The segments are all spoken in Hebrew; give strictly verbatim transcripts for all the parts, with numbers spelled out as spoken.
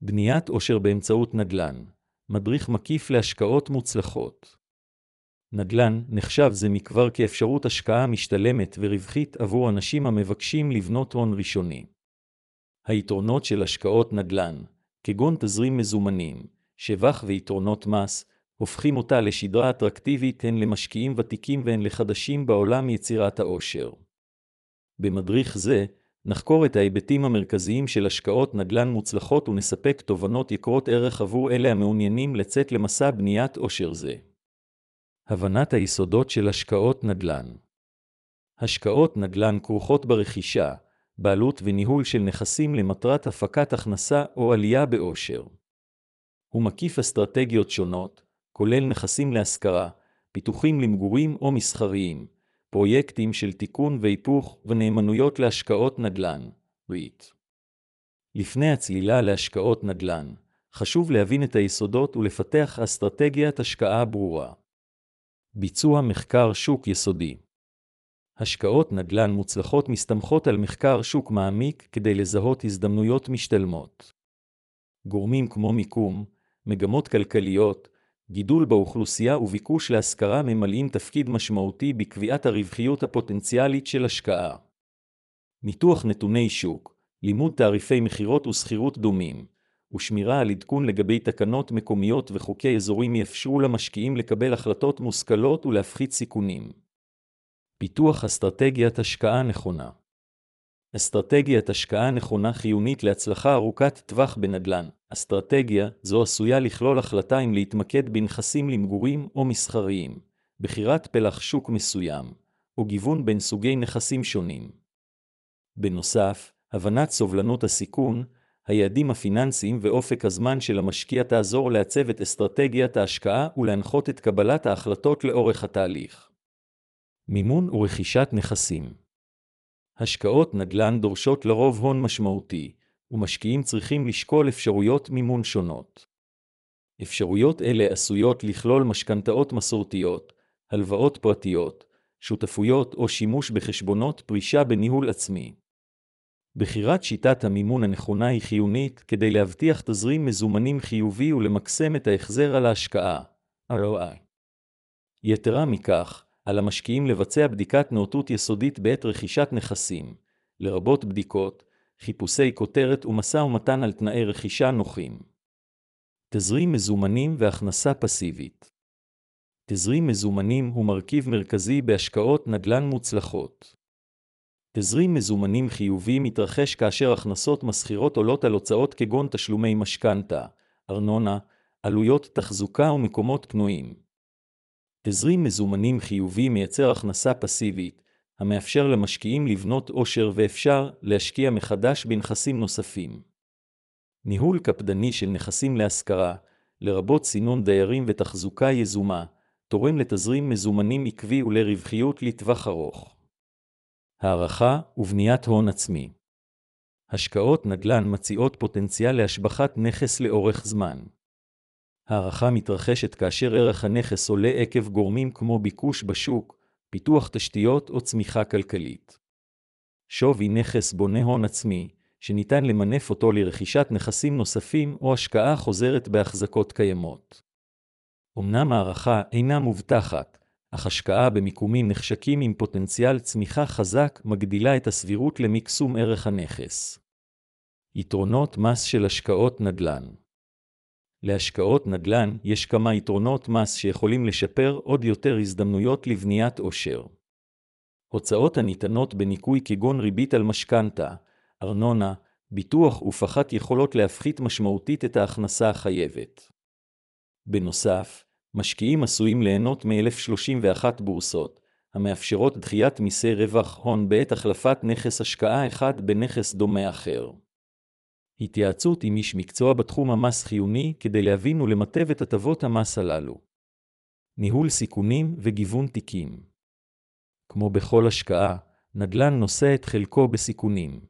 בניית עושר באמצעות נדל"ן, מדריך מקיף להשקעות מוצלחות. נדל"ן נחשב זה מכבר כאפשרות השקעה משתלמת ורווחית עבור אנשים המבקשים לבנות הון ראשוני. היתרונות של השקעות נדל"ן, כגון תזרים מזומנים, שבח ויתרונות מס, הופכים אותה לשדרה אטרקטיבית הן למשקיעים ותיקים והן לחדשים בעולם יצירת העושר. במדריך זה, נחקור את ההיבטים המרכזיים של השקעות נדל"ן מוצלחות ונספק תובנות יקרות ערך עבור אלה המעוניינים לצאת למסע בניית עושר זה. הבנת היסודות של השקעות נדל"ן. השקעות נדל"ן כרוכות ברכישה, בעלות וניהול של נכסים למטרת הפקת הכנסה או עלייה בעושר. הוא מקיף אסטרטגיות שונות, כולל נכסים להשכרה, פיתוחים למגורים או מסחריים, פרויקטים של תיקון והיפוך ונאמנויות להשקעות נדל"ן, ריט. לפני הצלילה להשקעות נדל"ן, חשוב להבין את היסודות ולפתח אסטרטגיית השקעה ברורה. ביצוע מחקר שוק יסודי. השקעות נדל"ן מוצלחות מסתמכות על מחקר שוק מעמיק כדי לזהות הזדמנויות משתלמות. גורמים כמו מיקום, מגמות כלכליות, גידול באוכלוסייה וביקוש להשכרה ממלאים תפקיד משמעותי בקביעת הרווחיות הפוטנציאלית של השקעה. ניתוח נתוני שוק, לימוד תעריפי מחירות וסחירות דומים, ושמירה על עדכון לגבי תקנות מקומיות וחוקי אזורים יאפשרו למשקיעים לקבל החלטות מושכלות ולהפחית סיכונים. פיתוח אסטרטגיית השקעה נכונה. אסטרטגיית השקעה נכונה חיונית להצלחה ארוכת טווח בנדל"ן. אסטרטגיה זו עשויה לכלול החלטה אם להתמקד בנכסים למגורים או מסחריים, בחירת פלח שוק מסוים, או גיוון בין סוגי נכסים שונים. בנוסף, הבנת סובלנות הסיכון, היעדים הפיננסיים ואופק הזמן של המשקיע תעזור לעצב את אסטרטגיית ההשקעה ולהנחות את קבלת ההחלטות לאורך התהליך. מימון ורכישת נכסים. השקעות נדל"ן דורשות לרוב הון משמעותי, ומשקיעים צריכים לשקול אפשרויות מימון שונות. אפשרויות אלה עשויות לכלול משכנתאות מסורתיות, הלוואות פרטיות, שותפויות או שימוש בחשבונות פרישה בניהול עצמי. בחירת שיטת המימון הנכונה היא חיונית כדי להבטיח תזרים מזומנים חיובי ולמקסם את ההחזר על ההשקעה, אר או איי. יתרה מכך, על המשקיעים לבצע בדיקת נאותות יסודית בעת רכישת נכסים, לרבות בדיקות, חיפושי כותרת ומשא ומתן על תנאי רכישה נוחים. תזרים מזומנים והכנסה פסיבית. תזרים מזומנים הוא מרכיב מרכזי בהשקעות נדל"ן מוצלחות. תזרים מזומנים חיובי מתרחש כאשר הכנסות מסחירות עולות על הוצאות כגון תשלומי משכנתה, ארנונה, עלויות תחזוקה ומקומות פנויים. תזרים מזומנים חיובי מייצר הכנסה פסיבית, המאפשר למשקיעים לבנות עושר ואפשר להשקיע מחדש בנכסים נוספים. ניהול קפדני של נכסים להשכרה, לרבות סינון דיירים ותחזוקה יזומה, תורם לתזרים מזומנים עקבי ולרווחיות לטווח ארוך. הערכה ובניית הון עצמי. השקעות נדל"ן מציעות פוטנציאל להשבחת נכס לאורך זמן. הערכה מתרחשת כאשר ערך הנכס עולה עקב גורמים כמו ביקוש בשוק, פיתוח תשתיות או צמיחה כלכלית. שווי נכס בונה הון עצמי, שניתן למנף אותו לרכישת נכסים נוספים או השקעה חוזרת בהחזקות קיימות. אמנם הערכה אינה מובטחת, אך השקעה במיקומים נחשקים עם פוטנציאל צמיחה חזק מגדילה את הסבירות למקסום ערך הנכס. יתרונות מס של השקעות נדל"ן. להשקעות נדל"ן יש כמה יתרונות מס שיכולים לשפר עוד יותר הזדמנויות לבניית עושר. הוצאות הניתנות בניכוי כגון ריבית על משכנתה, ארנונה, ביטוח ופחת יכולות להפחית משמעותית את ההכנסה החייבת. בנוסף, משקיעים עשויים ליהנות מ-אלף שלושים ואחת בורסות, המאפשרות דחיית מיסי רווח הון בעת החלפת נכס השקעה אחד בנכס דומה אחר. התייעצות עם איש מקצוע בתחום המס חיוני כדי להבין ולמטב את הטבות המס הללו. ניהול סיכונים וגיוון תיקים. כמו בכל השקעה, נדל"ן נושא את חלקו בסיכונים.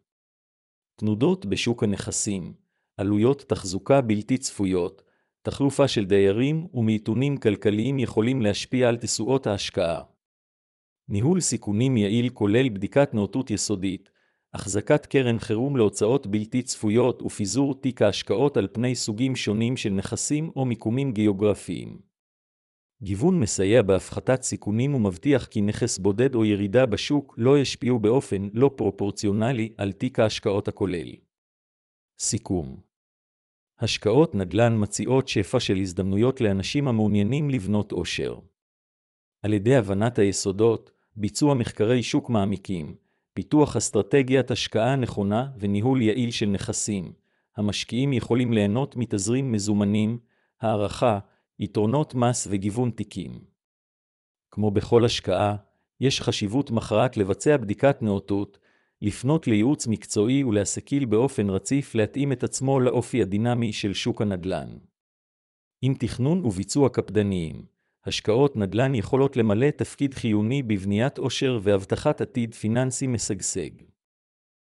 תנודות בשוק הנכסים, עלויות תחזוקה בלתי צפויות, תחלופה של דיירים ומיתונים כלכליים יכולים להשפיע על תשואות ההשקעה. ניהול סיכונים יעיל כולל בדיקת נאותות יסודית, החזקת קרן חירום להוצאות בלתי צפויות ופיזור תיק ההשקעות על פני סוגים שונים של נכסים או מיקומים גיאוגרפיים. גיוון מסייע בהפחתת סיכונים ומבטיח כי נכס בודד או ירידה בשוק לא ישפיעו באופן לא פרופורציונלי על תיק ההשקעות הכולל. סיכום. השקעות נדל"ן מציעות שפע של הזדמנויות לאנשים המעוניינים לבנות עושר. על ידי הבנת היסודות, ביצוע מחקרי שוק מעמיקים, פיתוח אסטרטגיית השקעה נכונה וניהול יעיל של נכסים, המשקיעים יכולים ליהנות מתזרים מזומנים, הערכה, יתרונות מס וגיוון תיקים. כמו בכל השקעה, יש חשיבות מכרעת לבצע בדיקת נאותות, לפנות לייעוץ מקצועי ולהשכיל באופן רציף להתאים את עצמו לאופי הדינמי של שוק הנדל"ן. עם תכנון וביצוע קפדניים, השקעות נדל"ן יכולות למלא תפקיד חיוני בבניית עושר והבטחת עתיד פיננסי משגשג.